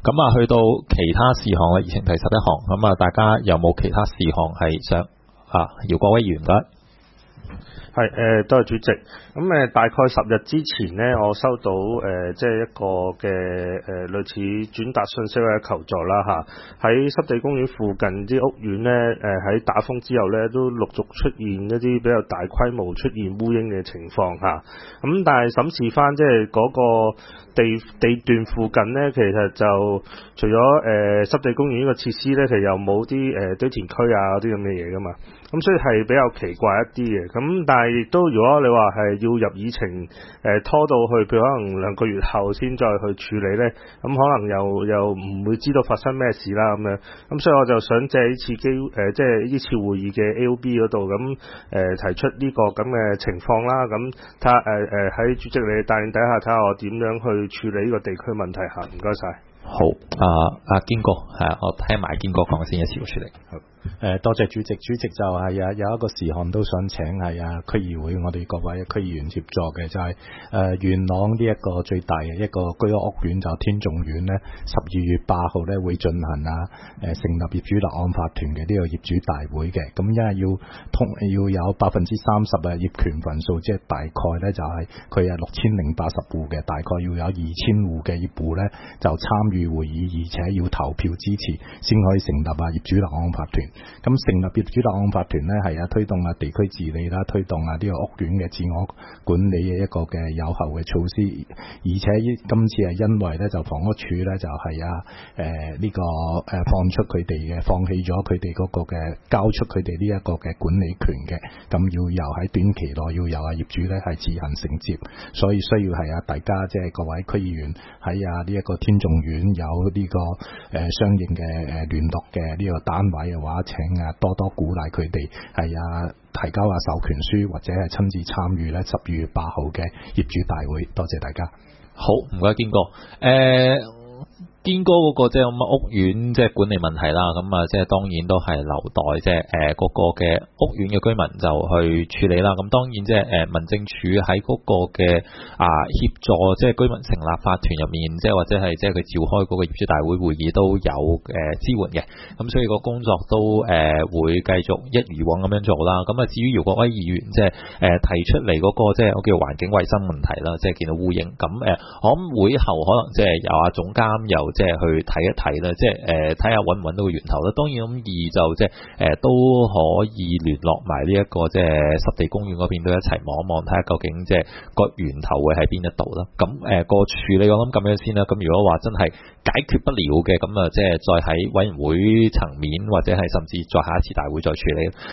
咁啊，去到其他事項啦，議程第11項，咁啊，大家有冇其他事項係想姚國威議員唔該。 係多謝主席。咁大概10日之前呢，我收到即係一個嘅類似轉達信息或者求助啦嚇。喺濕地公園附近啲屋苑呢，喺打風之後呢，都陸續出現一啲比較大規模出現烏蠅嘅情況嚇。咁但係審視翻即係嗰個地段附近呢，其實就除咗濕地公園呢個設施呢，其實又冇啲堆填區啊嗰啲咁嘅嘢噶嘛。咁所以係比較奇怪一啲嘅，咁但係亦都如果你話係要入議程，拖到去譬如可能2個月後先再去處理呢，咁可能又唔會知道發生咩事啦咁樣，咁所以我就想借呢次即係呢次會議嘅 AOB 嗰度咁提出呢個咁嘅情況啦，咁睇下喺主席你帶領底下睇下我點樣去處理呢個地區問題嚇，唔該晒。 好，堅哥我聽埋堅哥講先，一次會處理。好。 多謝主席。主席就係有一個事項都想請係區議會我哋各位區議員協助嘅，就係元朗呢一個最大嘅一個居屋苑就天頌苑呢12月8號呢會進行成立業主立案法團嘅呢個業主大會嘅。咁因為要有30%嘅業權份數，即係大概呢就係佢6080戶嘅，大概要有2000戶嘅業戶呢就參與會議，而且要投票支持先可以成立業主立案法團。咁成立業主立案法團呢，係推動地區治理啦，推動呢個屋苑嘅自我管理嘅一個嘅有效嘅措施。而且今次係因為呢，就房屋署呢，就係呢個放棄咗佢哋嗰個嘅交出佢哋呢一個嘅管理權嘅，咁要由喺短期內要由業主呢係自行承接，所以需要係大家即係各位區議員喺呢一個天頌苑有呢個相應嘅聯絡嘅呢個單位嘅話，請多多鼓勵佢哋提交授權書或者係親自參與12月8號嘅業主大會。多謝大家。 好，唔該堅哥。堅哥嗰個即係咁屋苑即係管理問題啦，咁即係當然都係留待即係嗰個嘅屋苑嘅居民就去處理啦。咁當然即係民政處喺嗰個嘅協助即係居民成立法團入面，即係或者係即係佢召開嗰個業主大會會議都有支援嘅。咁所以個工作都會繼續一如往咁樣做啦。咁至於姚國威議員即係提出嚟嗰個即係我叫環境衛生問題啦，即係見到烏蠅咁我諗會後可能即係由總監又即係去睇一睇啦，即係睇下揾唔揾到個源頭啦。當然咁就即係都可以聯絡埋呢一個即係濕地公園嗰邊都一齊望一望，睇下究竟即係個源頭會喺邊一度啦。咁個處理我諗咁樣先啦。咁如果話真係解決不了嘅，咁即係再喺委員會層面或者係甚至再下一次大會再處理。